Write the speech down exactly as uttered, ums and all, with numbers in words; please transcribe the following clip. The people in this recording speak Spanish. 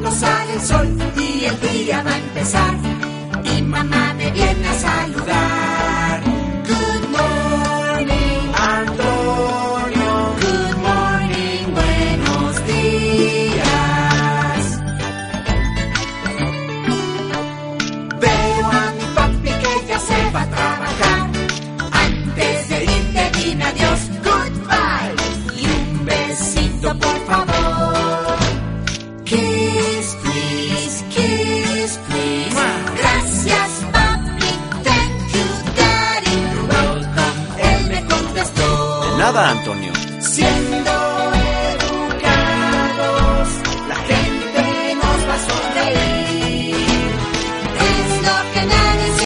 cuando sale el sol y el día va a empezar. Y mamá me viene a saludar. Good morning, Antonio. Good morning, buenos días. Veo a mi papi que ya se va a trabajar. Antes de irte dime adiós, goodbye. Y un besito por favor. Kiss, please, kiss, please. Gracias, papi, thank you, daddy. You're welcome, él me contestó. De nada, Antonio. Siempre